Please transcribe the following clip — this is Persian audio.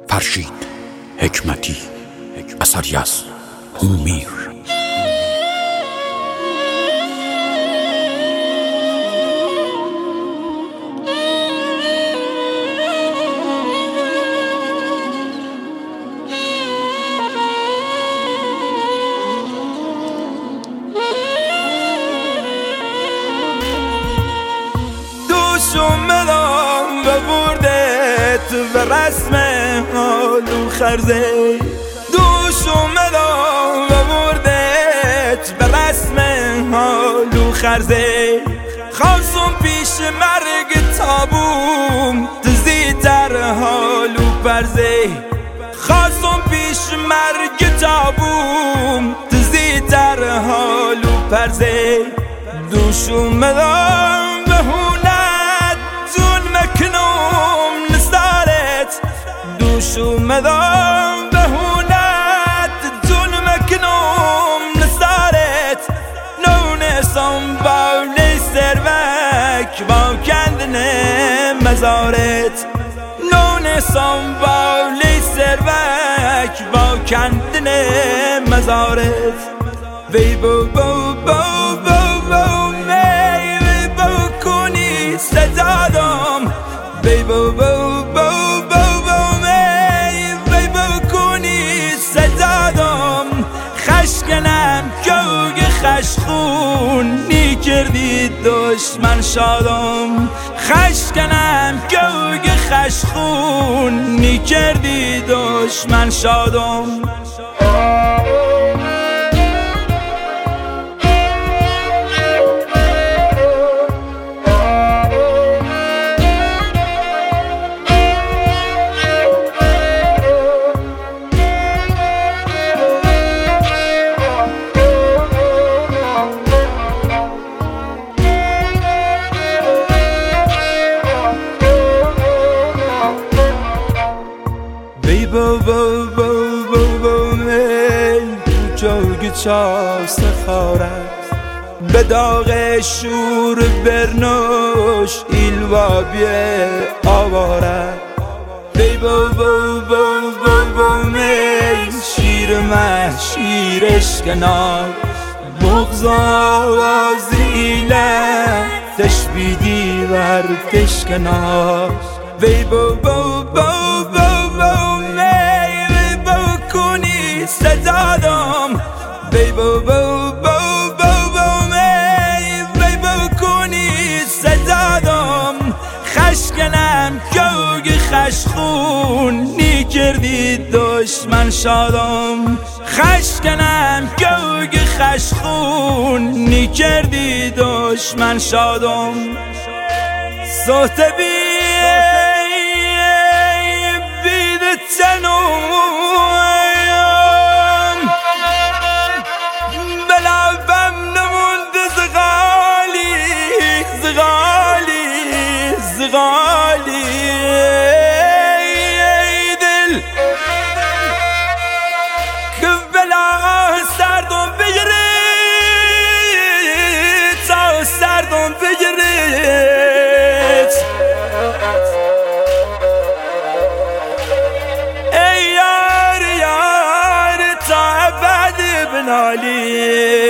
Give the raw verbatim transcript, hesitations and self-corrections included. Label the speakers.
Speaker 1: فرشید حکمتی، اثری از هومیر.
Speaker 2: اومدم به بردت به رسم حالو خرزه، دوش اومدم به بردت به رسم حالو خرزه. خواستم پیش مرگ تابوم تزی در حالو پرزه، خواستم پیش مرگ تابوم تزی در حالو پرزه. دوش اومدم به دوش اومدم به هونت جون مکنم نسارت، نونسم بالی سروک با کندن مزارت، نونسم بالی سروک با کندن مزارت. وی بو بو بو بو بو می وی بو کنی سجادم، وی بو بو بو خشکنم کوگ خشخونی کردی دشمن شادم، خشکنم کوگ خشخونی کردی دشمن شادم. بو بو بو بو بو می جوگ چاس خارد به داغ شور برنوش ایلوا بیه آواره. بی بو بو بو بو بو می شیر مه شیرش کنار بغض آوازیله تشبیدی ور تشکنار. بی بو بو بو بو بو سجادم، بی بو بو بو بو بو می بی بو کنی سجادم. خشکنم کوگ خشخونی کردی دشمن شادم، خشکنم کوگ خشخونی کردی دشمن شادم. صوت بی بید چنو زغالی ای دل که بلا سردم بگیری تا سردم بگیری. ای یار یار تا ابد بنالی